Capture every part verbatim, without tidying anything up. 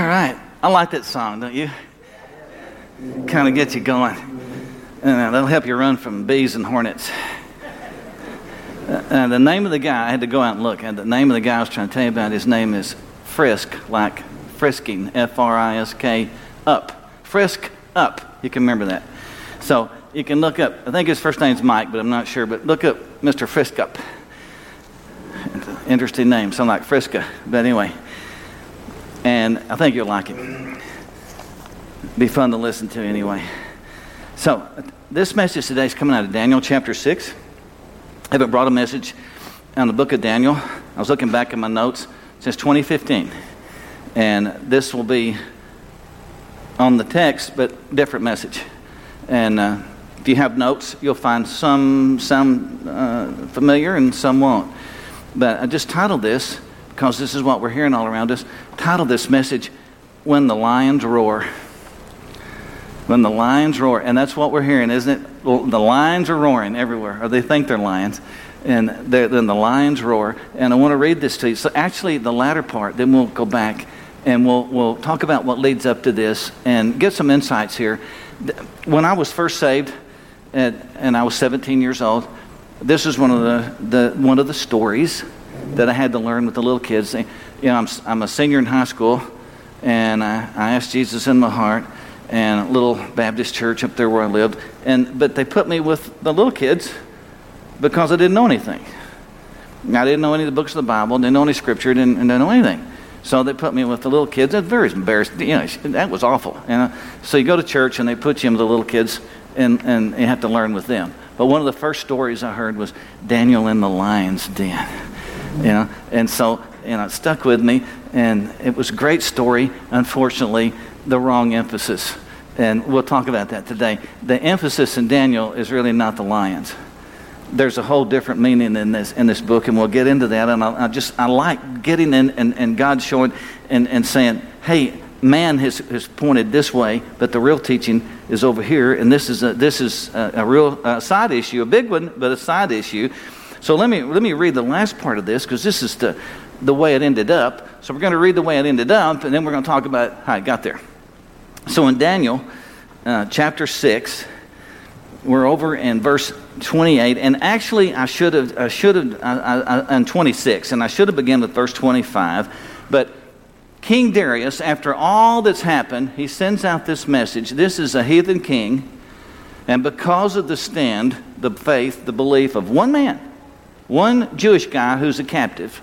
right. I like that song, don't you? Kind of gets you going. Uh, that'll help you run from bees and hornets. Uh, the name of the guy, I had to go out and look. And the name of the guy I was trying to tell you about, his name is Frisk, like frisking, F R I S K, up. Frisk Up. You can remember that. So you can look up, I think his first name's Mike, but I'm not sure. But look up Mister Frisk Up. Interesting name, something like Friska. But anyway, and I think you'll like it. Be fun to listen to anyway. So this message today is coming out of Daniel chapter six. I haven't brought a message on the book of Daniel. I was looking back at my notes since twenty fifteen. And this will be on the text, but different message. And uh, if you have notes, you'll find some some uh, familiar and some won't. But I just titled this, because this is what we're hearing all around us, titled this message, When the Lions Roar. When the lions roar. And that's what we're hearing, isn't it? The lions are roaring everywhere, or they think they're lions. And then the lions roar. And I want to read this to you. So actually, the latter part, then we'll go back and we'll we'll talk about what leads up to this and get some insights here. When I was first saved, and, and I was seventeen years old, this is one of the, the one of the stories that I had to learn with the little kids. You know, I'm I'm a senior in high school, and I, I asked Jesus in my heart, and a little Baptist church up there where I lived, and but they put me with the little kids because I didn't know anything. I didn't know any of the books of the Bible, didn't know any scripture, didn't, didn't know anything. So they put me with the little kids. That's very embarrassing. You know, that was awful. You know? So you go to church and they put you with the little kids, and, and you have to learn with them. But one of the first stories I heard was Daniel in the lion's den. You know, and so you know, it stuck with me, and it was a great story. Unfortunately, the wrong emphasis, and we'll talk about that today. The emphasis in Daniel is really not the lions. There's a whole different meaning in this in this book, and we'll get into that. And I, I just I like getting in and, and God showing and, and saying, hey, man has, has pointed this way, but the real teaching is over here, and this is a, this is a, a real uh, side issue, a big one, but a side issue. So let me let me read the last part of this, because this is the the way it ended up. So we're going to read the way it ended up, and then we're going to talk about how it got there. So in Daniel uh, chapter six, we're over in verse twenty-eight, and actually I should have I should have I, I, in twenty-six, and I should have begun with verse twenty-five, but King Darius, after all that's happened, he sends out this message. This is a heathen king, and because of the stand, the faith, the belief of one man, one Jewish guy who's a captive,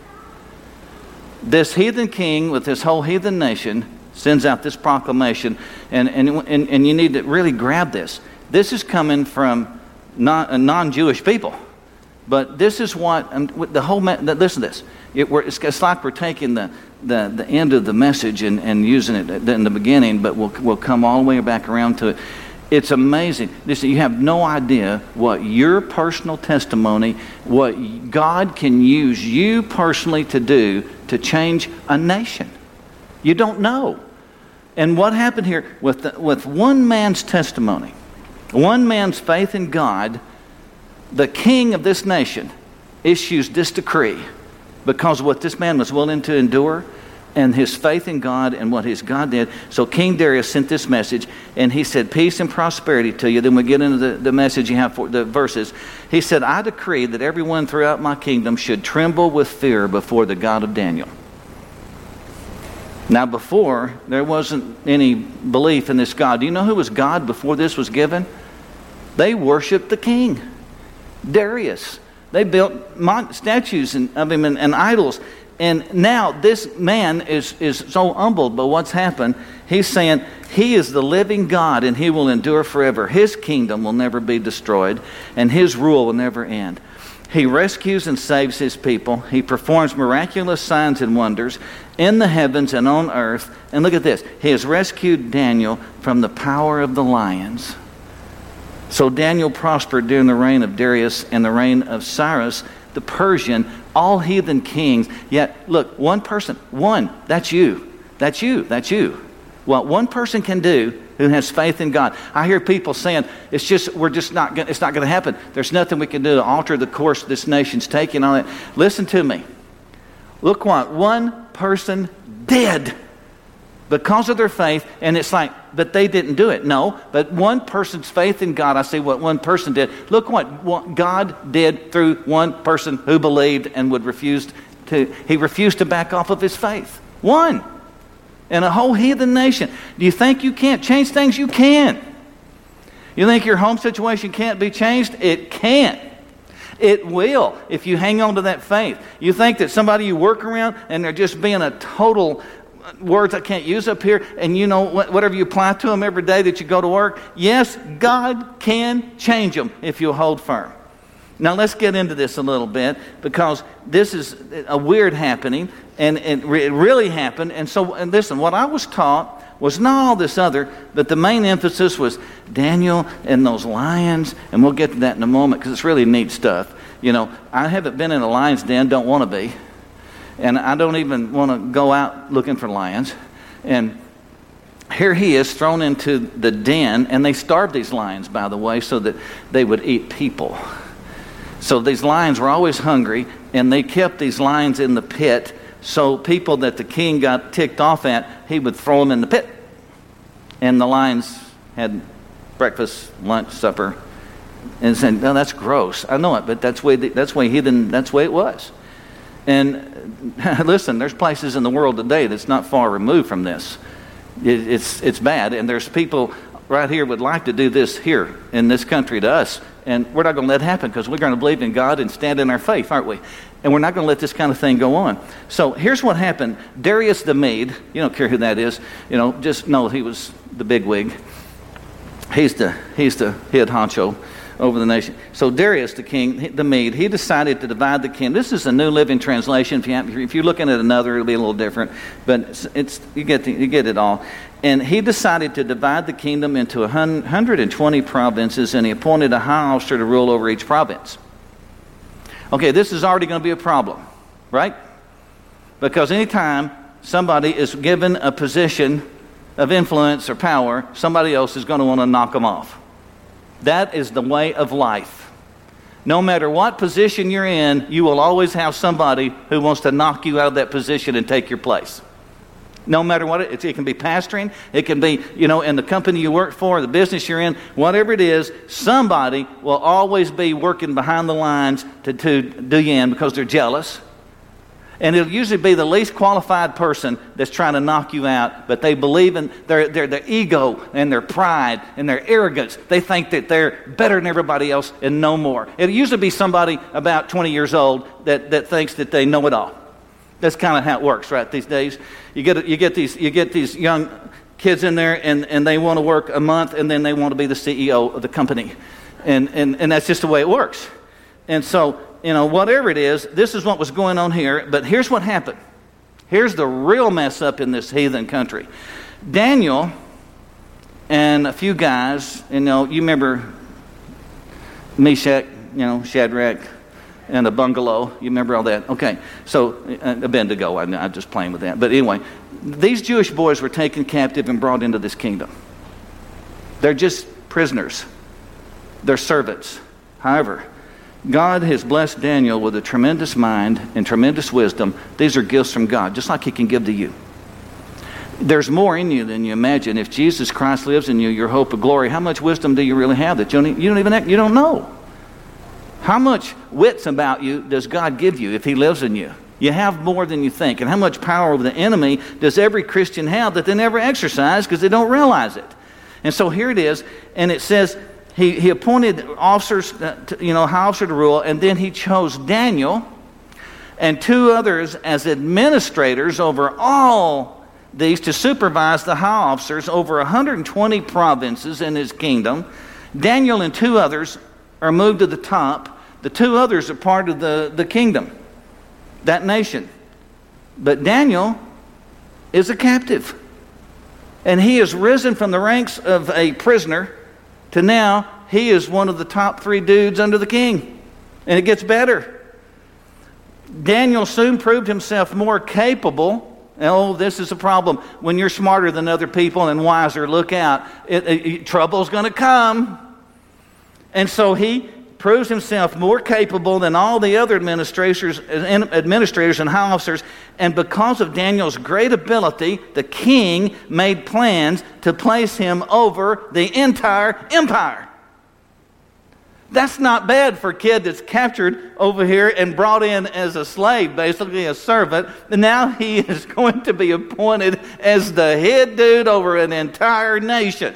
this heathen king with this whole heathen nation sends out this proclamation, and and and, and you need to really grab this. This is coming from non, uh, non-Jewish people, but this is what um, the whole. Listen to this. It, we're, it's, it's like we're taking the, the, the end of the message and, and using it in the beginning, but we'll we'll come all the way back around to it. It's amazing. Listen, you have no idea what your personal testimony, what God can use you personally to do to change a nation. You don't know. And what happened here with the, with one man's testimony, one man's faith in God, the king of this nation issues this decree because of what this man was willing to endure and his faith in God and what his God did. So King Darius sent this message, and he said, peace and prosperity to you. Then we get into the, the message you have for the verses. He said, I decree that everyone throughout my kingdom should tremble with fear before the God of Daniel. Now before, there wasn't any belief in this God. Do you know who was God before this was given? They worshiped the king, Darius. They built mon- statues of him and, and idols. And now this man is, is so humbled by what's happened. He's saying he is the living God and he will endure forever. His kingdom will never be destroyed and his rule will never end. He rescues and saves his people. He performs miraculous signs and wonders in the heavens and on earth. And look at this. He has rescued Daniel from the power of the lions. So Daniel prospered during the reign of Darius and the reign of Cyrus the Persian, all heathen kings. Yet, look, one person, one, that's you. That's you. That's you. What one person can do who has faith in God. I hear people saying, it's just, we're just not going, it's not going to happen. There's nothing we can do to alter the course this nation's taking on it. Listen to me. Look what one person did. because of their faith. And it's like, but they didn't do it. No, but one person's faith in God, I see what one person did. Look what, what God did through one person who believed and would refuse to, he refused to back off of his faith. One. In a whole heathen nation. Do you think you can't change things? You can. You think your home situation can't be changed? It can. It will if you hang on to that faith. You think that somebody you work around and they're just being a total, words I can't use up here, and you know whatever you apply to them every day that you go to work, yes, God can change them if you hold firm. Now let's get into this a little bit, because this is a weird happening, and it really happened. And so, and listen, what I was taught was not all this other, but the main emphasis was Daniel and those lions, and we'll get to that in a moment because it's really neat stuff. You know, I haven't been in a lion's den, don't want to be, and I don't even want to go out looking for lions. And here he is thrown into the den, and they starved these lions, by the way, so that they would eat people. So these lions were always hungry, and they kept these lions in the pit. So people that the king got ticked off at, he would throw them in the pit. And the lions had breakfast, lunch, supper. And said, no, that's gross. I know it, but that's the way, that's the way heathen, that's the way it was. And listen, there's places in the world today that's not far removed from this. It, it's, it's bad. And there's people right here would like to do this here in this country to us. And we're not going to let it happen, because we're going to believe in God and stand in our faith, aren't we? And we're not going to let this kind of thing go on. So here's what happened. Darius the Mede, you don't care who that is, you know, just know he was the bigwig. He's the, he's the head honcho over the nation. So Darius the king, the Mede, he decided to divide the kingdom. This is a New Living Translation. If, you have, if you're looking at another, it'll be a little different. But it's, it's you get the, you get it all. And he decided to divide the kingdom into one hundred twenty provinces, and he appointed a high officer to rule over each province. Okay, this is already going to be a problem, right? Because anytime somebody is given a position of influence or power, somebody else is going to want to knock them off. That is the way of life. No matter what position you're in, you will always have somebody who wants to knock you out of that position and take your place. No matter what, it, it can be pastoring, it can be, you know, in the company you work for, the business you're in, whatever it is, somebody will always be working behind the lines to, to do you in because they're jealous. And it'll usually be the least qualified person that's trying to knock you out, but they believe in their, their, their ego and their pride and their arrogance. They think that they're better than everybody else and know more. It'll usually be somebody about twenty years old that, that thinks that they know it all. That's kind of how it works, right, these days. You get you get these you get these young kids in there, and, and they want to work a month, and then they want to be the C E O of the company. And, and, and that's just the way it works. And so, you know, whatever it is, this is what was going on here. But here's what happened. Here's the real mess up in this heathen country. Daniel and a few guys, you know, you remember Meshach, you know, Shadrach, and a bungalow. You remember all that? Okay. So, uh, Abednego, I'm, I'm just playing with that. But anyway, these Jewish boys were taken captive and brought into this kingdom. They're just prisoners. They're servants. However, God has blessed Daniel with a tremendous mind and tremendous wisdom. These are gifts from God, just like he can give to you. There's more in you than you imagine. If Jesus Christ lives in you, your hope of glory, how much wisdom do you really have that you don't, you don't even, you don't know? How much wits about you does God give you if he lives in you? You have more than you think. And how much power over the enemy does every Christian have that they never exercise because they don't realize it? And so here it is, and it says he, he appointed officers, to, you know, high officer to rule, and then he chose Daniel and two others as administrators over all these to supervise the high officers over one hundred twenty provinces in his kingdom. Daniel and two others are moved to the top. The two others are part of the, the kingdom, that nation. But Daniel is a captive. And he has risen from the ranks of a prisoner to now he is one of the top three dudes under the king. And it gets better. Daniel soon proved himself more capable. Oh, this is a problem. When you're smarter than other people and wiser, look out. It, it, trouble's going to come. And so he proves himself more capable than all the other administrators, administrators and high officers. And because of Daniel's great ability, the king made plans to place him over the entire empire. That's not bad for a kid that's captured over here and brought in as a slave, basically a servant. And now he is going to be appointed as the head dude over an entire nation.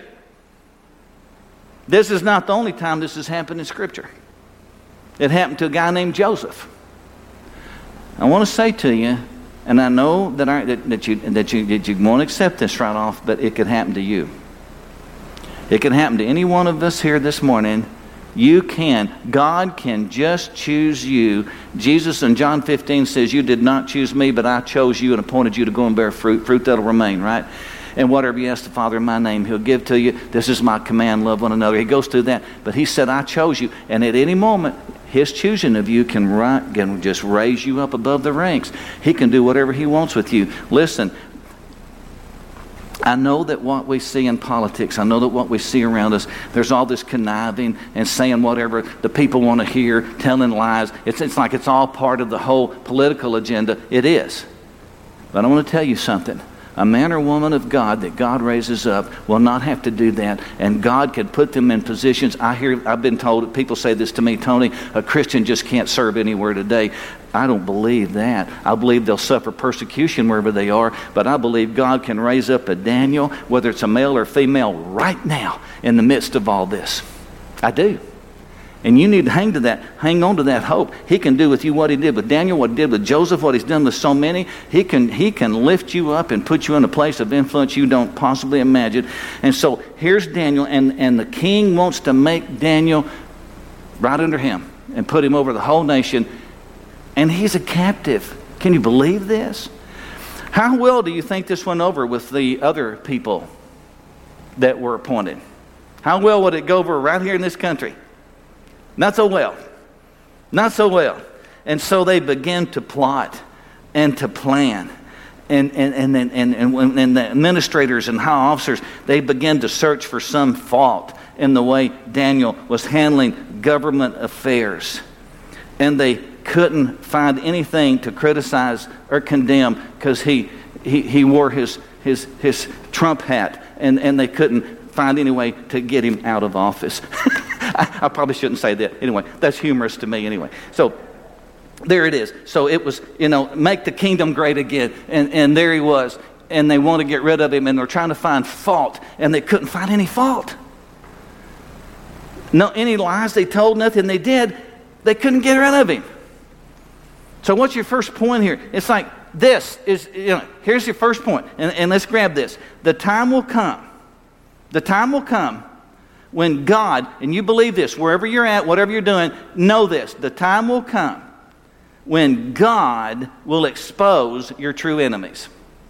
This is not the only time this has happened in Scripture. It happened to a guy named Joseph. I want to say to you, and I know that, I, that, that, you, that, you, that you won't accept this right off, but it could happen to you. It could happen to any one of us here this morning. You can. God can just choose you. Jesus in John fifteen says, you did not choose me, but I chose you and appointed you to go and bear fruit, fruit that'll remain, right? And whatever you ask the Father in my name, He'll give to you. This is my command, love one another. He goes through that. But He said, I chose you. And at any moment, His choosing of you can, ri- can just raise you up above the ranks. He can do whatever He wants with you. Listen, I know that what we see in politics, I know that what we see around us, there's all this conniving and saying whatever the people want to hear, telling lies. It's, it's like it's all part of the whole political agenda. It is. But I want to tell you something. A man or woman of God that God raises up will not have to do that, and God can put them in positions. I hear, I've been told, people say this to me, Tony, a Christian just can't serve anywhere today. I don't believe that. I believe they'll suffer persecution wherever they are, but I believe God can raise up a Daniel, whether it's a male or female, right now in the midst of all this. I do. And you need to hang to that, hang on to that hope. He can do with you what He did with Daniel, what He did with Joseph, what He's done with so many. He can, he can lift you up and put you in a place of influence you don't possibly imagine. And so here's Daniel, and, and the king wants to make Daniel right under him and put him over the whole nation. And he's a captive. Can you believe this? How well do you think this went over with the other people that were appointed? How well would it go over right here in this country? Not so well. Not so well. And so they began to plot and to plan. And, and, and, and, and, and, and the administrators and high officers, they began to search for some fault in the way Daniel was handling government affairs. And they couldn't find anything to criticize or condemn because he, he, he wore his, his, his Trump hat. And, and they couldn't find any way to get him out of office. I, I probably shouldn't say that. Anyway, that's humorous to me anyway. So there it is. So it was, you know, make the kingdom great again. And, and there he was. And they want to get rid of him. And they're trying to find fault. And they couldn't find any fault. No, any lies they told, nothing they did. They couldn't get rid of him. So what's your first point here? It's like this is, you know, here's your first point. And, and let's grab this. The time will come. The time will come when God, and you believe this, wherever you're at, whatever you're doing, know this. The time will come when God will expose your true enemies.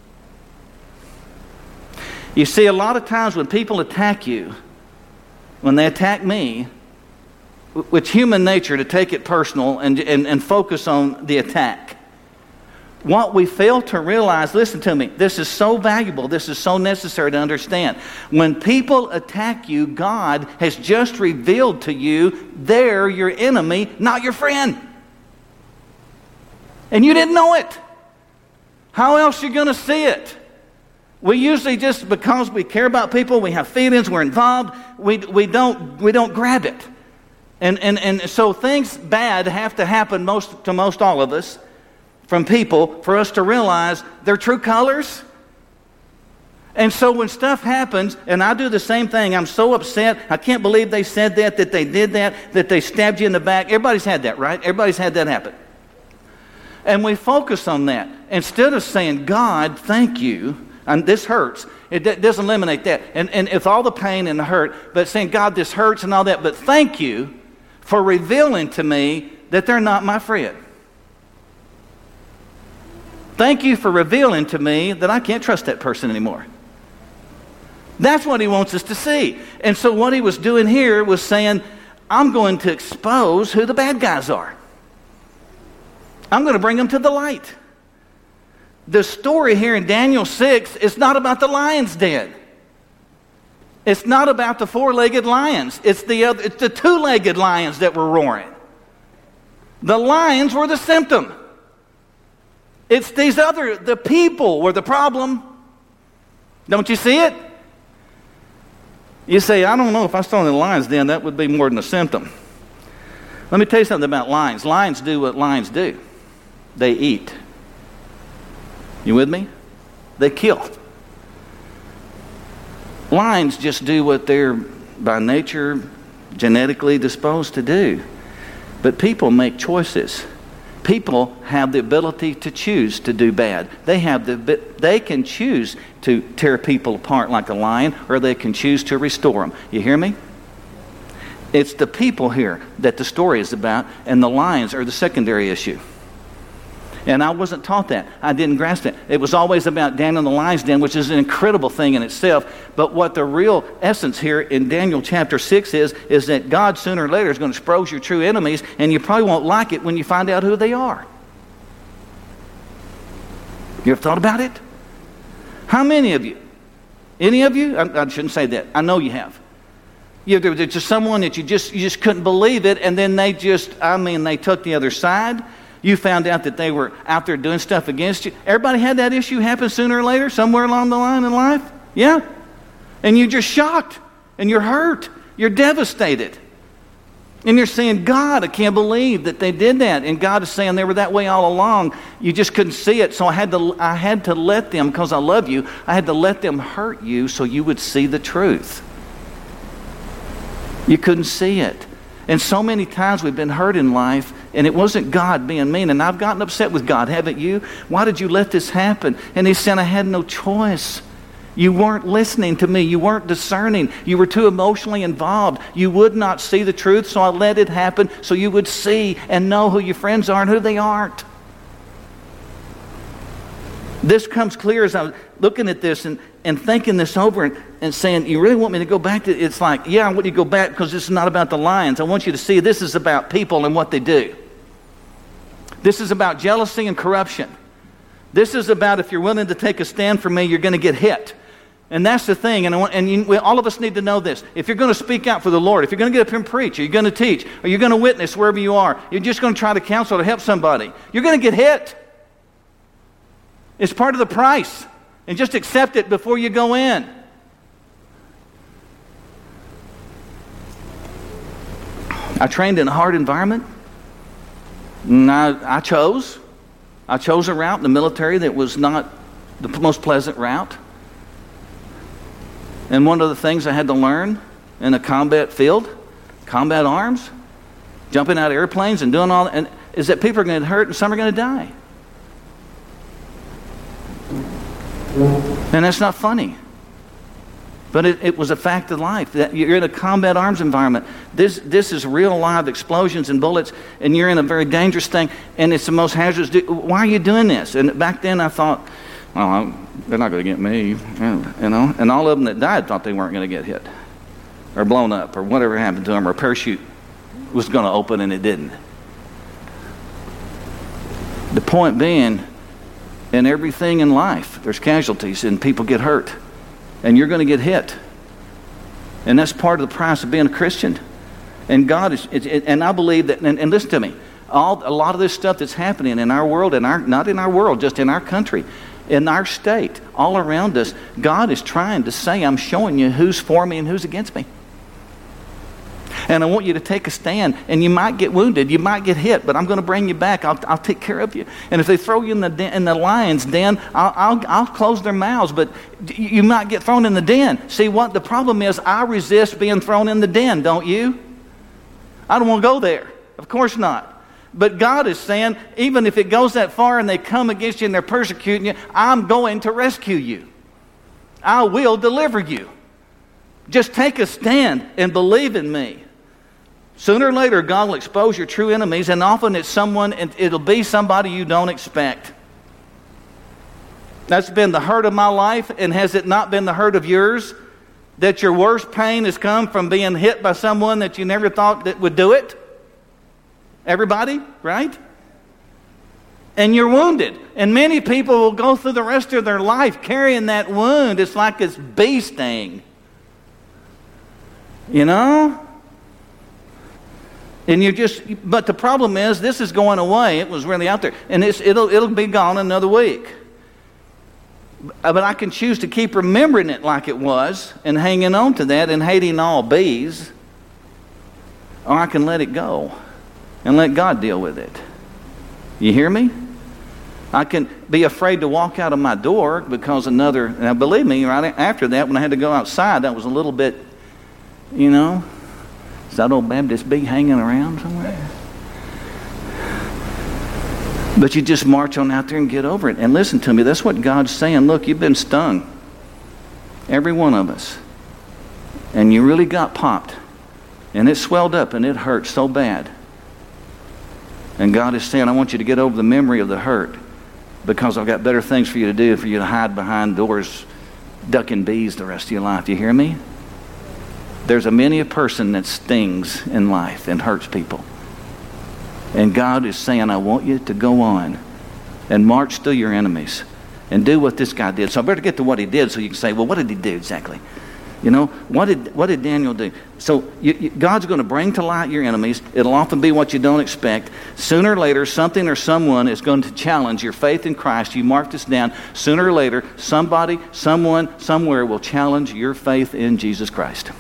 You see, a lot of times when people attack you, when they attack me, it's human nature to take it personal and, and, and focus on the attack. What we fail to realize, listen to me, this is so valuable, this is so necessary to understand. When people attack you, God has just revealed to you they're your enemy, not your friend. And you didn't know it. How else are you going to see it? We usually just, because we care about people, we have feelings, we're involved, we, we, don't, we don't grab it. And, and, and so things bad have to happen most to most all of us, from people, for us to realize their true colors. And so when stuff happens, and I do the same thing, I'm so upset, I can't believe they said that, that they did that, that they stabbed you in the back. Everybody's had that, right? Everybody's had that happen. And we focus on that. Instead of saying, God, thank you, and this hurts, it d- doesn't eliminate that. And, and it's all the pain and the hurt, but saying, God, this hurts and all that, but thank you for revealing to me that they're not my friend. Thank you for revealing to me that I can't trust that person anymore. That's what he wants us to see. And so what he was doing here was saying, I'm going to expose who the bad guys are. I'm going to bring them to the light. The story here in Daniel six is not about the lion's den. It's not about the four-legged lions. It's the other, it's the two-legged lions that were roaring. The lions were the symptom. It's these other, the people were the problem. Don't you see it? You say, I don't know if I saw the lions then, that would be more than a symptom. Let me tell you something about lions. Lions do what lions do. They eat. You with me? They kill. Lions just do what they're by nature genetically disposed to do. But people make choices. People have the ability to choose to do bad. They have the they can choose to tear people apart like a lion, or they can choose to restore them. You hear me? It's the people here that the story is about, and the lions are the secondary issue. And I wasn't taught that. I didn't grasp it. It was always about Daniel and the lion's den, which is an incredible thing in itself. But what the real essence here in Daniel chapter six is, is that God sooner or later is going to expose your true enemies, and you probably won't like it when you find out who they are. You ever thought about it? How many of you? Any of you? I, I shouldn't say that. I know you have. You, there, there's just someone that you just you just couldn't believe it, and then they just, I mean, they took the other side. You found out that they were out there doing stuff against you. Everybody had that issue happen sooner or later, somewhere along the line in life. Yeah? And you're just shocked, and you're hurt. You're devastated. And you're saying, God, I can't believe that they did that. And God is saying they were that way all along. You just couldn't see it. So I had to, I had to let them, because I love you, I had to let them hurt you so you would see the truth. You couldn't see it. And so many times we've been hurt in life, and it wasn't God being mean. And I've gotten upset with God, haven't you? Why did you let this happen? And He said, I had no choice. You weren't listening to me. You weren't discerning. You were too emotionally involved. You would not see the truth, so I let it happen so you would see and know who your friends are and who they aren't. This comes clear as I'm looking at this and, and thinking this over and, and saying, you really want me to go back to it? It's like, yeah, I want you to go back because this is not about the lions. I want you to see this is about people and what they do. This is about jealousy and corruption. This is about if you're willing to take a stand for me, you're going to get hit. And that's the thing, and, I want, and you, we, all of us need to know this. If you're going to speak out for the Lord, if you're going to get up here and preach, or you're going to teach, or you're going to witness wherever you are, you're just going to try to counsel to help somebody, you're going to get hit. It's part of the price. And just accept it before you go in. I trained in a hard environment. And I, I chose. I chose a route in the military that was not the most pleasant route. And one of the things I had to learn in a combat field, combat arms, jumping out of airplanes and doing all that, and is that people are going to get hurt and some are going to die. And that's not funny. But it, it was a fact of life. That you're in a combat arms environment. This this is real live explosions and bullets, and you're in a very dangerous thing, and it's the most hazardous. Do- Why are you doing this? And back then I thought, well, I'm, they're not going to get me. You know? And all of them that died thought they weren't going to get hit or blown up or whatever happened to them, or a parachute was going to open and it didn't. The point being, in everything in life, there's casualties and people get hurt. And you're going to get hit. And that's part of the price of being a Christian. And God is, it, it, and I believe that, and, and listen to me, all, a lot of this stuff that's happening in our world, in our, not in our world, just in our country, in our state, all around us, God is trying to say, I'm showing you who's for me and who's against me. And I want you to take a stand, and you might get wounded, you might get hit, but I'm going to bring you back. I'll, I'll take care of you. And if they throw you in the den, in the lion's den, I'll, I'll, I'll close their mouths, but you might get thrown in the den. See, what the problem is, I resist being thrown in the den, don't you? I don't want to go there. Of course not. But God is saying, even if it goes that far and they come against you and they're persecuting you, I'm going to rescue you. I will deliver you. Just take a stand and believe in me. Sooner or later, God will expose your true enemies, and often it's someone, and it'll be somebody you don't expect. That's been the hurt of my life, and has it not been the hurt of yours? That your worst pain has come from being hit by someone that you never thought that would do it? Everybody, right? And you're wounded. And many people will go through the rest of their life carrying that wound. It's like it's bee sting. You know? And you just, but the problem is, this is going away. It was really out there. And it's, it'll, it'll be gone another week. But I can choose to keep remembering it like it was and hanging on to that and hating all bees. Or I can let it go and let God deal with it. You hear me? I can be afraid to walk out of my door because another, now believe me, right after that, when I had to go outside, that was a little bit, you know, is that old Baptist bee hanging around somewhere? But you just march on out there and get over it. And listen to me, that's what God's saying. Look, you've been stung. Every one of us. And you really got popped. And it swelled up and it hurt so bad. And God is saying, I want you to get over the memory of the hurt, because I've got better things for you to do, for you to hide behind doors, ducking bees the rest of your life. You hear me? There's a many a person that stings in life and hurts people. And God is saying, I want you to go on and march through your enemies and do what this guy did. So I better get to what he did so you can say, well, what did he do exactly? You know, what did what did Daniel do? So you, you, God's going to bring to light your enemies. It'll often be what you don't expect. Sooner or later, something or someone is going to challenge your faith in Christ. You mark this down. Sooner or later, somebody, someone, somewhere will challenge your faith in Jesus Christ.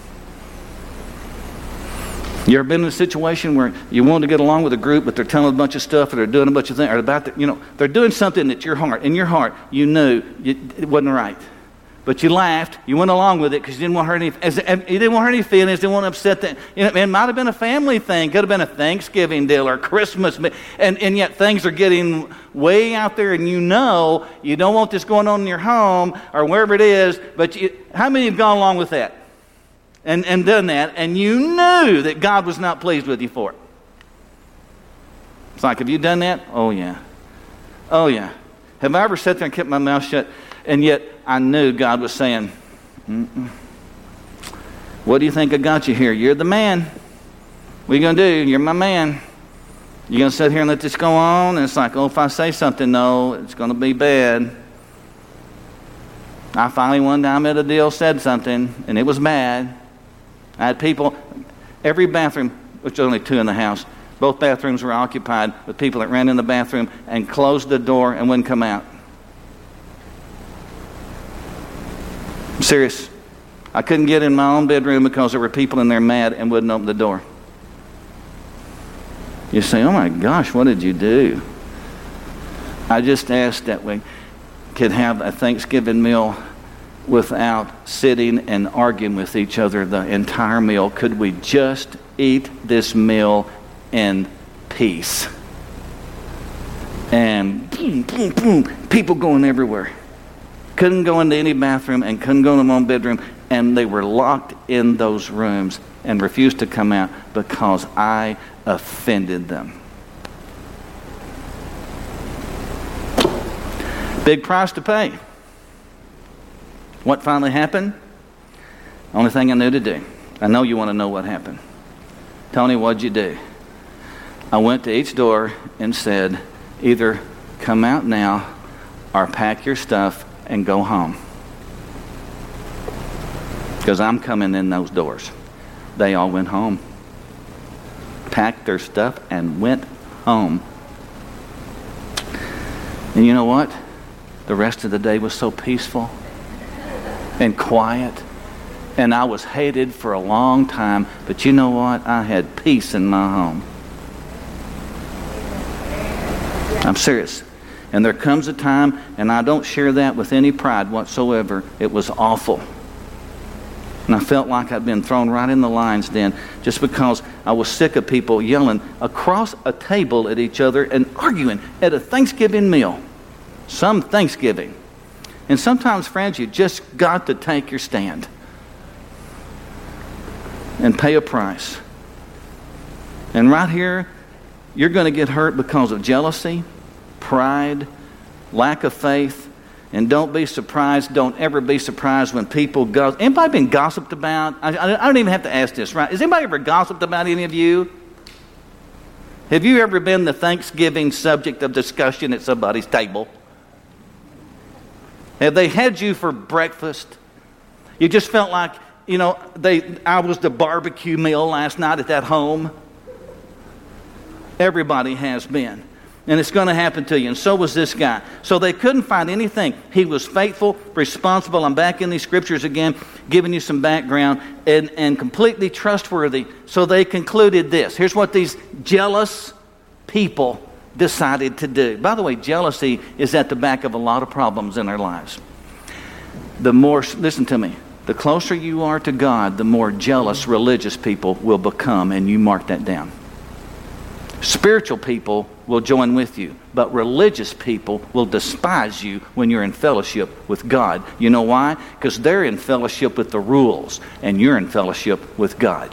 You ever been in a situation where you want to get along with a group, but they're telling a bunch of stuff, or they're doing a bunch of things, or about the, you know, they're doing something that your heart, in your heart, you knew you, it wasn't right. But you laughed, you went along with it because you didn't want to hurt any, you didn't want to hurt any feelings, didn't want to upset them. You know, it might have been a family thing, could have been a Thanksgiving deal or Christmas, and, and yet things are getting way out there, and you know you don't want this going on in your home or wherever it is. But you, how many have gone along with that and, and done that, and you knew that God was not pleased with you for it? It's like, have you done that? Oh yeah, oh yeah. Have I ever sat there and kept my mouth shut? And yet I knew God was saying, Mm-mm. What do you think I got you here? You're the man. What are you going to do? You're my man. You're going to sit here and let this go on? And it's like, oh, if I say something, no, it's going to be bad. I finally one time at a deal said something, and it was bad. I had people, every bathroom, which was only two in the house, both bathrooms were occupied with people that ran in the bathroom and closed the door and wouldn't come out. I'm serious. I couldn't get in my own bedroom because there were people in there mad and wouldn't open the door. You say, oh my gosh, what did you do? I just asked that we could have a Thanksgiving meal without sitting and arguing with each other the entire meal. Could we just eat this meal in peace? And boom, boom, boom, people going everywhere. Couldn't go into any bathroom and couldn't go in their own bedroom, and they were locked in those rooms and refused to come out because I offended them. Big price to pay. What finally happened? Only thing I knew to do. I know you want to know what happened. Tony, what'd you do? I went to each door and said, either come out now or pack your stuff and go home. Because I'm coming in those doors. They all went home. Packed their stuff and went home. And you know what? The rest of the day was so peaceful and quiet. And I was hated for a long time. But you know what? I had peace in my home. I'm serious. And there comes a time, and I don't share that with any pride whatsoever, it was awful. And I felt like I'd been thrown right in the lion's den just because I was sick of people yelling across a table at each other and arguing at a Thanksgiving meal. Some Thanksgiving. And sometimes, friends, you just got to take your stand and pay a price. And right here, you're going to get hurt because of jealousy, pride, lack of faith. And don't be surprised, don't ever be surprised when people go. Anybody been gossiped about? I, I, I don't even have to ask this, right? Has anybody ever gossiped about any of you? Have you ever been the Thanksgiving subject of discussion at somebody's table? Have they had you for breakfast? You just felt like you know, they, I was the barbecue meal last night at that home. Everybody has been. And it's going to happen to you. And so was this guy. So they couldn't find anything. He was faithful, responsible. I'm back in these scriptures again, giving you some background, and, and completely trustworthy. So they concluded this. Here's what these jealous people decided to do. By the way, jealousy is at the back of a lot of problems in our lives. The more, listen to me, the closer you are to God, the more jealous religious people will become, and you mark that down. Spiritual people will join with you, but religious people will despise you when you're in fellowship with God. You know why? Because they're in fellowship with the rules, and you're in fellowship with God.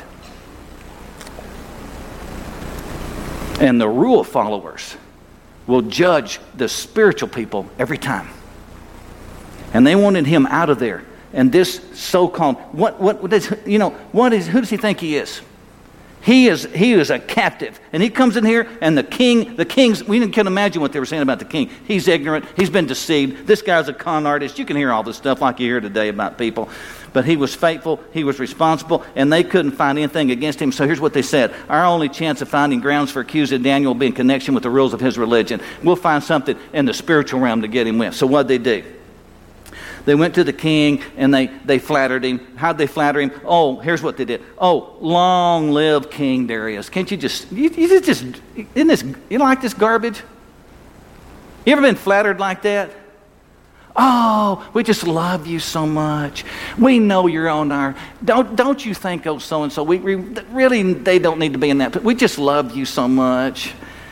And the rule followers will judge the spiritual people every time. And they wanted him out of there. And this so-called, what, what, what is, you know, what is, who does he think he is? He is he is a captive, and he comes in here, and the king, the kings, we can imagine what they were saying about the king. He's ignorant. He's been deceived. This guy's a con artist. You can hear all this stuff like you hear today about people. But he was faithful. He was responsible, and they couldn't find anything against him. So here's what they said. Our only chance of finding grounds for accusing Daniel will be in connection with the rules of his religion. We'll find something in the spiritual realm to get him with. So what'd they do? They went to the king and they, they flattered him. How'd they flatter him? Oh, here's what they did. Oh, long live King Darius. Can't you just, you, you just, isn't this, you like this garbage? You ever been flattered like that? Oh, we just love you so much. We know you're on our, don't don't you think, oh, so-and-so, we, we really, they don't need to be in that, but we just love you so much.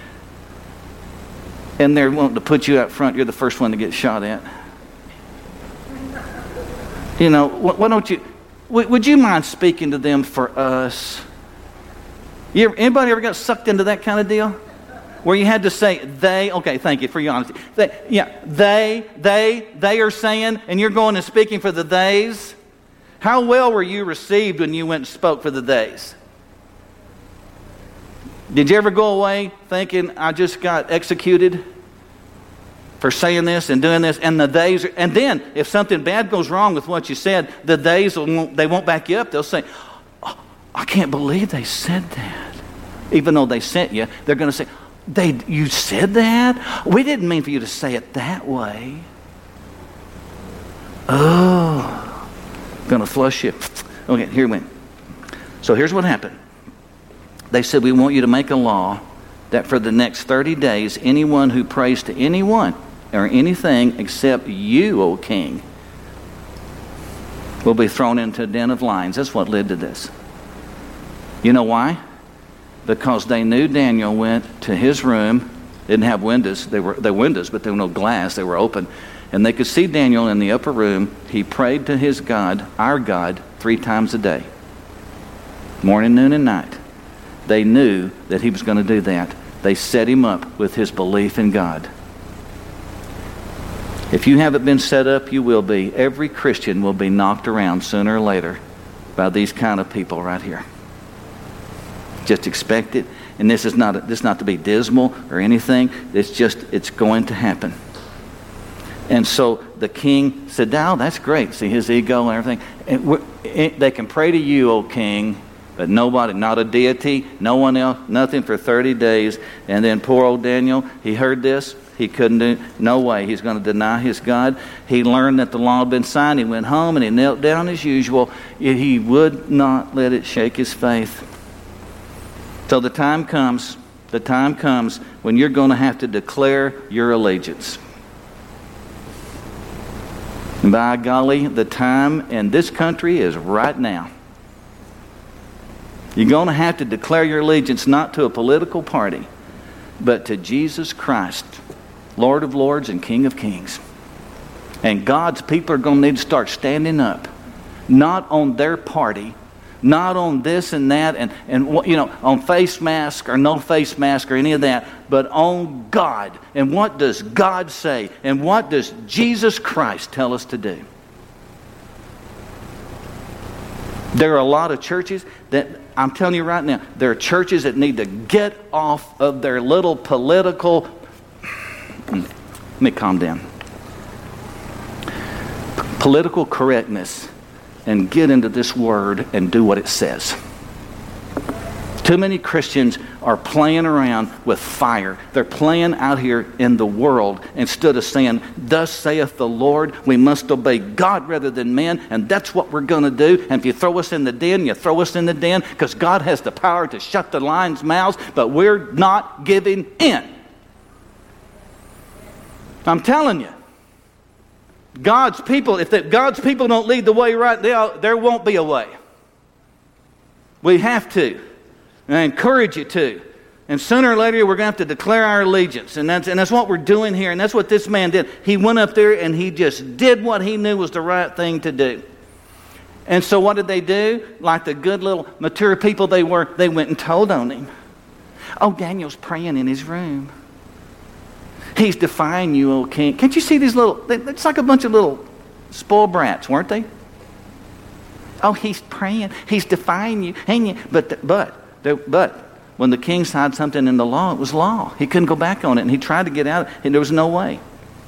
And they're wanting to put you out front. You're the first one to get shot at. You know, why don't you, would you mind speaking to them for us? You ever, anybody ever got sucked into that kind of deal? Where you had to say, they, okay, thank you for your honesty. They, yeah, they, they, they are saying, and you're going and speaking for the theys. How well were you received when you went and spoke for the theys? Did you ever go away thinking, I just got executed for saying this and doing this, and the days, and then if something bad goes wrong with what you said, the days will, they won't back you up. They'll say, oh, I can't believe they said that. Even though they sent you, they're going to say, "They, you said that? We didn't mean for you to say it that way." Oh, going to flush you. Okay, here we go. So here's what happened. They said, we want you to make a law that for the next thirty days, anyone who prays to anyone or anything except you, O king, will be thrown into a den of lions. That's what led to this. You know why? Because they knew Daniel went to his room. Didn't have windows. They were they were windows, but there were no glass. They were open. And they could see Daniel in the upper room. He prayed to his God, our God, three times a day. Morning, noon, and night. They knew that he was going to do that. They set him up with his belief in God. If you haven't been set up, you will be. Every Christian will be knocked around sooner or later by these kind of people right here. Just expect it. And this is not this is not to be dismal or anything. It's just, it's going to happen. And so the king said, "Now that's great." See his ego and everything. And it, they can pray to you, O king, but nobody, not a deity, no one else, nothing for thirty days. And then poor old Daniel, he heard this. He couldn't do, no way. He's going to deny his God. He learned that the law had been signed. He went home and he knelt down as usual. He would not let it shake his faith. So the time comes, the time comes when you're going to have to declare your allegiance. And by golly, the time in this country is right now. You're going to have to declare your allegiance not to a political party, but to Jesus Christ, Lord of Lords and King of Kings. And God's people are going to need to start standing up, not on their party, not on this and that, and, and you know, on face mask or no face mask or any of that, but on God. And what does God say? And what does Jesus Christ tell us to do? There are a lot of churches that, I'm telling you right now, there are churches that need to get off of their little political, let me calm down, political correctness and get into this word and do what it says. Too many Christians are playing around with fire. They're playing out here in the world instead of saying, thus saith the Lord, we must obey God rather than men, and that's what we're going to do. And if you throw us in the den, you throw us in the den, because God has the power to shut the lions' mouths, but we're not giving in. I'm telling you, God's people, if the, God's people don't lead the way right now, there won't be a way. We have to. And I encourage you to. And sooner or later, we're going to have to declare our allegiance. And that's, and that's what we're doing here. And that's what this man did. He went up there and he just did what he knew was the right thing to do. And so what did they do? Like the good little mature people they were, they went and told on him. Oh, Daniel's praying in his room. He's defying you, O king. Can't you see these little, it's like a bunch of little spoiled brats, weren't they? Oh, he's praying. He's defying you. Ain't you? But, but, but when the king signed something in the law, it was law. He couldn't go back on it, and he tried to get out, and there was no way.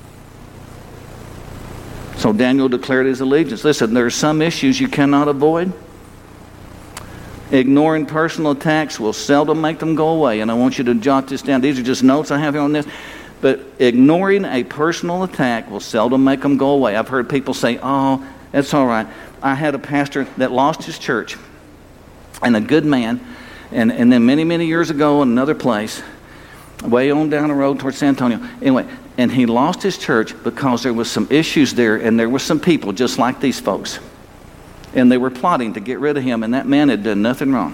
So Daniel declared his allegiance. Listen, there are some issues you cannot avoid. Ignoring personal attacks will seldom make them go away, and I want you to jot this down. These are just notes I have here on this. But ignoring a personal attack will seldom make them go away. I've heard people say, oh, that's all right. I had a pastor that lost his church, and a good man, and, and then many, many years ago in another place, way on down the road towards San Antonio. Anyway, and he lost his church because there was some issues there, and there were some people just like these folks. And they were plotting to get rid of him, and that man had done nothing wrong.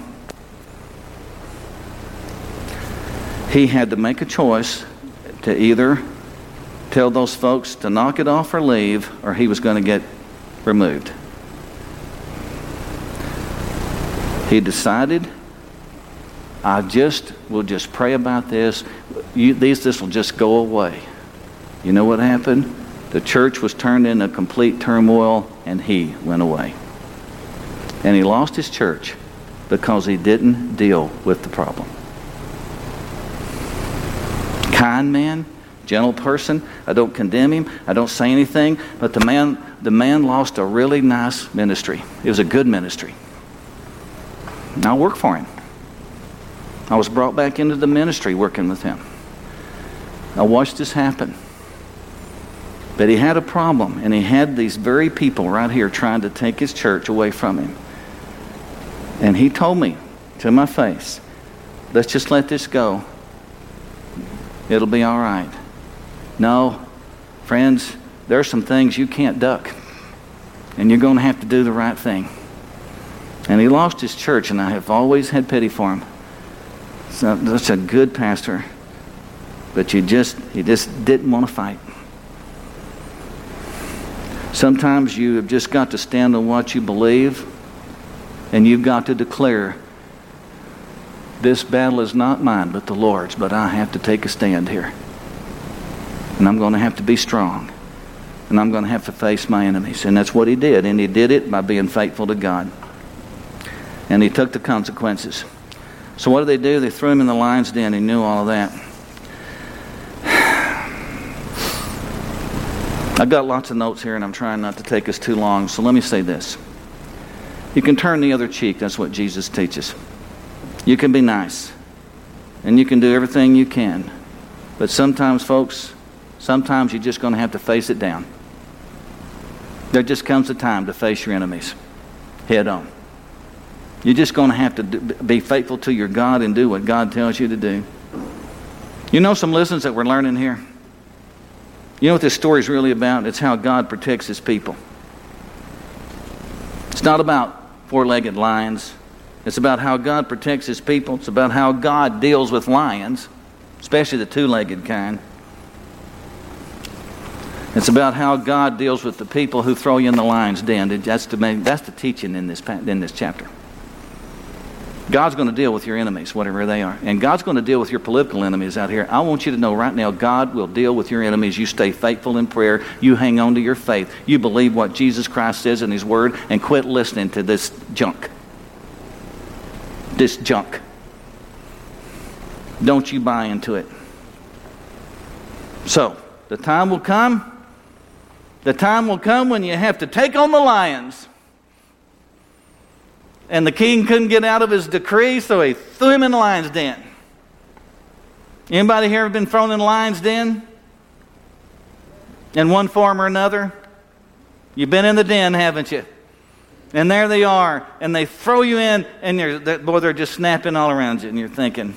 He had to make a choice to either tell those folks to knock it off or leave, or he was going to get removed. He decided, I just will just pray about this. You, these, this will just go away. You know what happened? The church was turned into complete turmoil, and he went away. And he lost his church because he didn't deal with the problem. Kind man, gentle person. I don't condemn him. I don't say anything. But the man, the man lost a really nice ministry. It was a good ministry. And I worked for him. I was brought back into the ministry working with him. I watched this happen. But he had a problem, and he had these very people right here trying to take his church away from him. And he told me to my face, let's just let this go. It'll be all right. No, friends, there are some things you can't duck. And you're going to have to do the right thing. And he lost his church, and I have always had pity for him. So, that's a good pastor. But you just, he just didn't want to fight. Sometimes you have just got to stand on what you believe, and you've got to declare, this battle is not mine but the Lord's, but I have to take a stand here. And I'm going to have to be strong. And I'm going to have to face my enemies. And that's what he did. And he did it by being faithful to God. And he took the consequences. So what did they do? They threw him in the lion's den. He knew all of that. I've got lots of notes here, and I'm trying not to take us too long. So let me say this. You can turn the other cheek. That's what Jesus teaches. You can be nice. And you can do everything you can. But sometimes, folks, sometimes you're just going to have to face it down. There just comes a time to face your enemies head on. You're just going to have to be faithful to your God and do what God tells you to do. You know some lessons that we're learning here? You know what this story is really about? It's how God protects his people. It's not about four-legged lions. It's about how God protects his people. It's about how God deals with lions, especially the two-legged kind. It's about how God deals with the people who throw you in the lion's den. That's the, that's the teaching in this, in this chapter. God's going to deal with your enemies, whatever they are. And God's going to deal with your political enemies out here. I want you to know right now, God will deal with your enemies. You stay faithful in prayer. You hang on to your faith. You believe what Jesus Christ says in his word, and quit listening to this junk. This junk. Don't you buy into it. So, the time will come. The time will come when you have to take on the lions. And the king couldn't get out of his decree, so he threw him in the lion's den. Anybody here ever been thrown in the lion's den? In one form or another? You've been in the den, haven't you? And there they are, and they throw you in, and you're, boy, they're just snapping all around you, and you're thinking,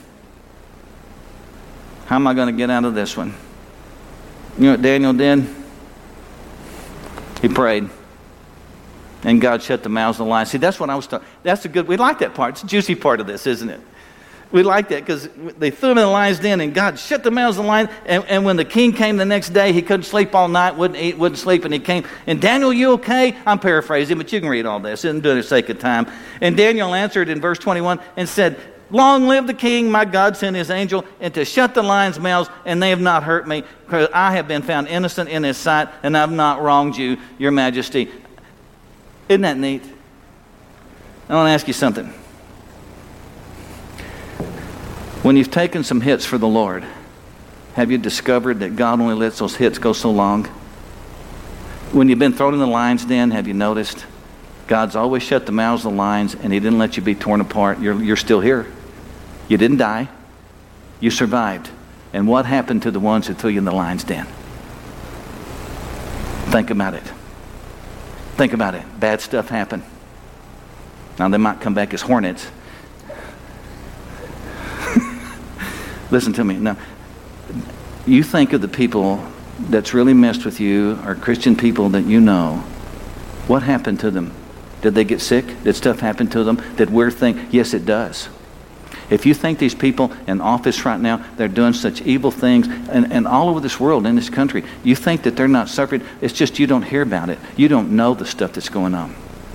how am I going to get out of this one? You know what Daniel did? He prayed. And God shut the mouths of the lions. See, that's what I was talking. That's a good, we like that part. It's a juicy part of this, isn't it? We like that because they threw him in the lion's den and God shut the mouths of the lions. And, and when the king came the next day, he couldn't sleep all night, wouldn't eat, wouldn't sleep. And he came, and Daniel, you okay? I'm paraphrasing, but you can read all this. I'm doing it for the sake of time. And Daniel answered in verse twenty-one and said, long live the king, my God sent his angel, and to shut the lions' mouths, and they have not hurt me, because I have been found innocent in his sight, and I've not wronged you, your majesty. Isn't that neat? I want to ask you something. When you've taken some hits for the Lord, have you discovered that God only lets those hits go so long? When you've been thrown in the lion's den, have you noticed God's always shut the mouths of the lions, and he didn't let you be torn apart. You're, you're still here. You didn't die. You survived. And what happened to the ones who threw you in the lion's den? Think about it. Think about it. Bad stuff happened. Now they might come back as hornets. Listen to me. Now, you think of the people that's really messed with you, or Christian people that you know. What happened to them? Did they get sick? Did stuff happen to them? Did weird things? Yes, it does. If you think these people in office right now, they're doing such evil things, and, and all over this world, in this country, you think that they're not suffering. It's just you don't hear about it. You don't know the stuff that's going on.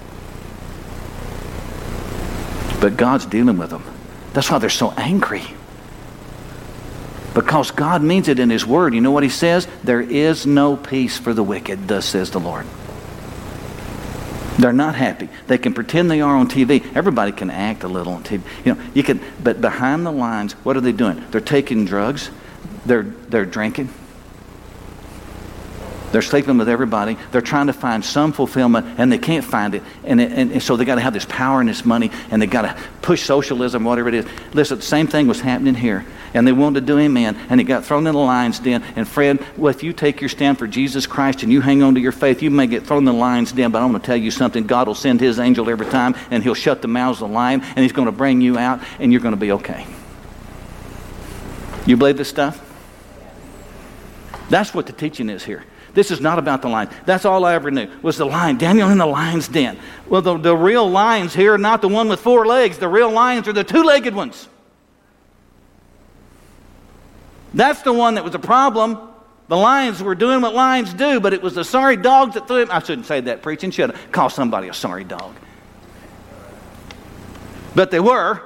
But God's dealing with them. That's why they're so angry. Because God means it in his word. You know what he says? There is no peace for the wicked, thus says the Lord. They're not happy. They can pretend they are on T V. Everybody can act a little on T V. You know, you can, but behind the lines, what are they doing? They're taking drugs. They're they're drinking. They're sleeping with everybody. They're trying to find some fulfillment, and they can't find it. And, it, and, and so they got to have this power and this money, and they got to push socialism, whatever it is. Listen, the same thing was happening here. And they wanted to do him in, and he got thrown in the lion's den. And friend, well, if you take your stand for Jesus Christ and you hang on to your faith, you may get thrown in the lion's den, but I'm going to tell you something. God will send his angel every time, and he'll shut the mouths of the lion, and he's going to bring you out, and you're going to be okay. You believe this stuff? That's what the teaching is here. This is not about the lion. That's all I ever knew, was the lion. Daniel in the lion's den. Well, the, the real lions here are not the one with four legs. The real lions are the two-legged ones. That's the one that was a problem. The lions were doing what lions do, but it was the sorry dogs that threw him. I shouldn't say that, preaching. Should have called somebody a sorry dog. But they were.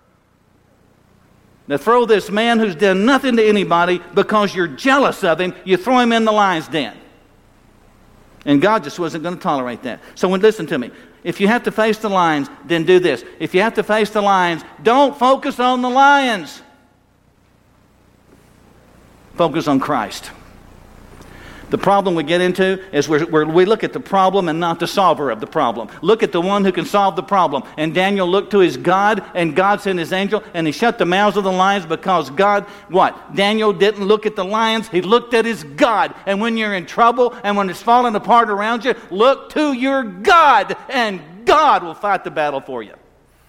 They throw this man who's done nothing to anybody because you're jealous of him, you throw him in the lion's den. And God just wasn't going to tolerate that. So when, listen to me. If you have to face the lions, then do this. If you have to face the lions, don't focus on the lions. Focus on Christ. The problem we get into is we're, we're, we look at the problem and not the solver of the problem. Look at the one who can solve the problem. And Daniel looked to his God, and God sent his angel, and he shut the mouths of the lions because God, what? Daniel didn't look at the lions, he looked at his God. And when you're in trouble and when it's falling apart around you, look to your God, and God will fight the battle for you.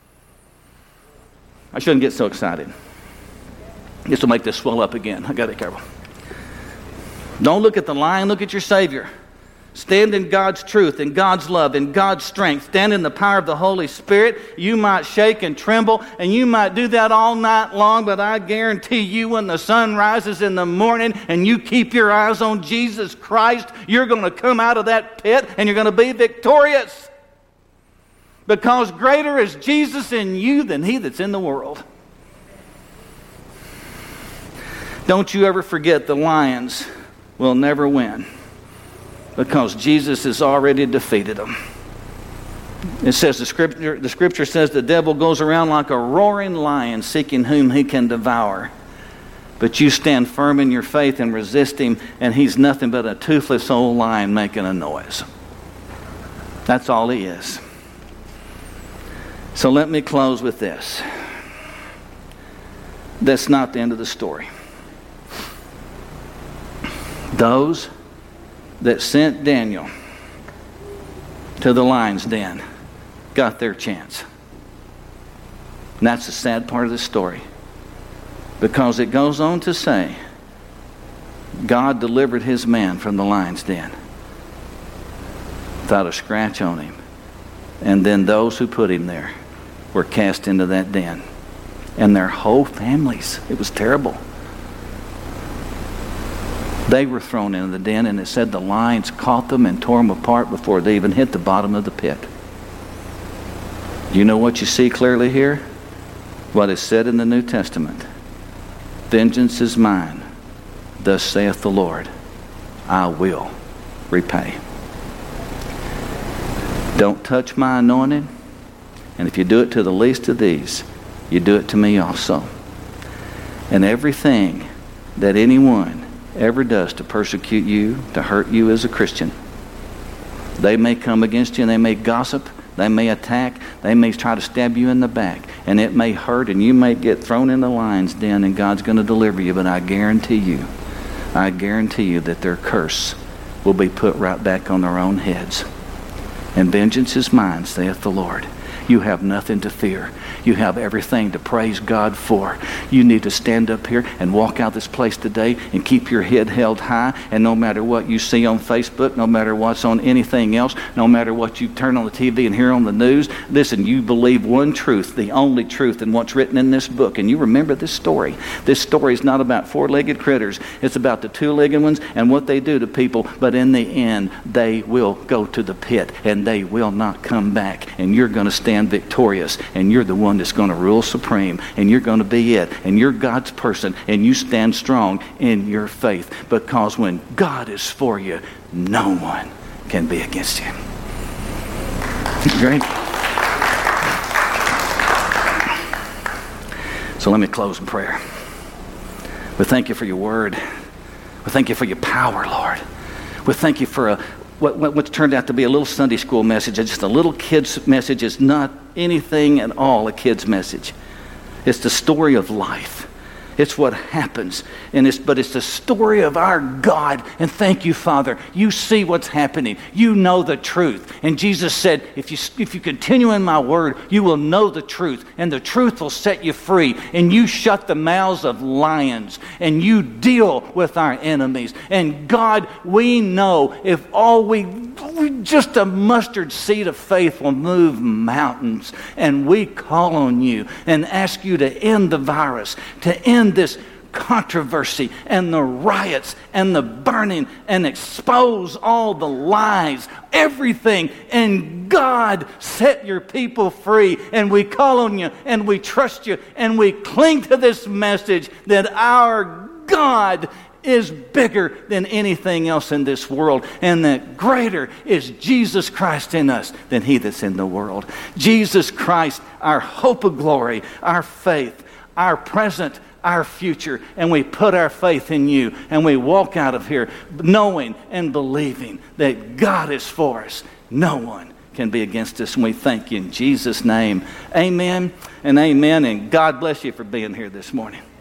I shouldn't get so excited. This will make this swell up again. I got to be careful. Don't look at the lion, look at your Savior. Stand in God's truth, in God's love, in God's strength. Stand in the power of the Holy Spirit. You might shake and tremble, and you might do that all night long, but I guarantee you when the sun rises in the morning and you keep your eyes on Jesus Christ, you're going to come out of that pit and you're going to be victorious. Because greater is Jesus in you than he that's in the world. Don't you ever forget the lions will never win because Jesus has already defeated them. It says the scripture, the scripture says the devil goes around like a roaring lion seeking whom he can devour. But you stand firm in your faith and resist him, and he's nothing but a toothless old lion making a noise. That's all he is. So let me close with this. That's not the end of the story. Those that sent Daniel to the lion's den got their chance. And that's the sad part of the story. Because it goes on to say, God delivered his man from the lion's den without a scratch on him. And then those who put him there were cast into that den. And their whole families. It was terrible. They were thrown into the den, and it said the lions caught them and tore them apart before they even hit the bottom of the pit. You know what you see clearly here? What is said in the New Testament. Vengeance is mine, thus saith the Lord. I will repay. Don't touch my anointing, and if you do it to the least of these, you do it to me also. And everything that anyone ever does to persecute you, to hurt you as a Christian, they may come against you and they may gossip, they may attack, they may try to stab you in the back, and it may hurt and you may get thrown in the lion's den, and God's going to deliver you. But I guarantee you, I guarantee you that their curse will be put right back on their own heads. And vengeance is mine, saith the Lord. You have nothing to fear. You have everything to praise God for. You need to stand up here and walk out this place today and keep your head held high. And no matter what you see on Facebook, no matter what's on anything else, no matter what you turn on the T V and hear on the news, listen, you believe one truth, the only truth in what's written in this book. And you remember this story. This story is not about four-legged critters. It's about the two-legged ones and what they do to people. But in the end, they will go to the pit and they will not come back. And you're going to stand victorious, and you're the one that's going to rule supreme, and you're going to be it, and you're God's person, and you stand strong in your faith, because when God is for you, no one can be against you. Great. So let me close in prayer. We thank you for your word. We thank you for your power, Lord. We thank you for a What, what, what's turned out to be a little Sunday school message. It's just a little kid's message. It's not anything at all a kid's message. It's the story of life. It's what happens. And it's, but it's the story of our God. And thank you, Father. You see what's happening. You know the truth. And Jesus said, if you, if you continue in my word, you will know the truth. And the truth will set you free. And you shut the mouths of lions. And you deal with our enemies. And God, we know if all we, just a mustard seed of faith will move mountains. And we call on you and ask you to end the virus, to end this controversy and the riots and the burning, and expose all the lies, everything. And God, set your people free. And we call on you and we trust you and we cling to this message that our God is bigger than anything else in this world, and that greater is Jesus Christ in us than he that's in the world. Jesus Christ, our hope of glory, our faith, our present, our future. And we put our faith in you, and we walk out of here knowing and believing that God is for us. No one can be against us, and we thank you in Jesus' name. Amen and amen, and God bless you for being here this morning.